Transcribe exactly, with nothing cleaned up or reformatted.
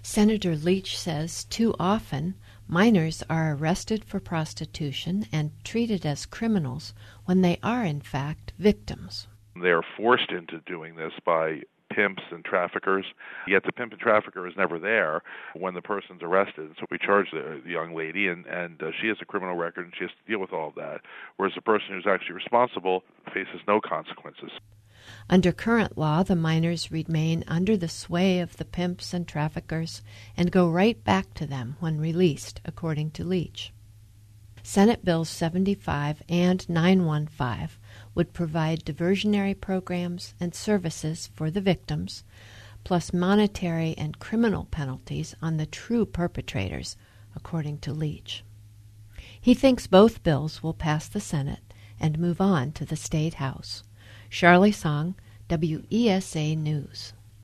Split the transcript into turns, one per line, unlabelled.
Senator Leach says too often minors are arrested for prostitution and treated as criminals when they are in fact victims.
They are forced into doing this by pimps and traffickers, yet the pimp and trafficker is never there when the person's arrested. So we charge the, the young lady, and, and uh, she has a criminal record, and she has to deal with all of that, whereas the person who's actually responsible faces no consequences.
Under current law, the minors remain under the sway of the pimps and traffickers and go right back to them when released, according to Leach. Senate Bills seventy-five and nine fifteen would provide diversionary programs and services for the victims, plus monetary and criminal penalties on the true perpetrators, according to Leach. He thinks both bills will pass the Senate and move on to the State House. Charlie Song, W E S A News.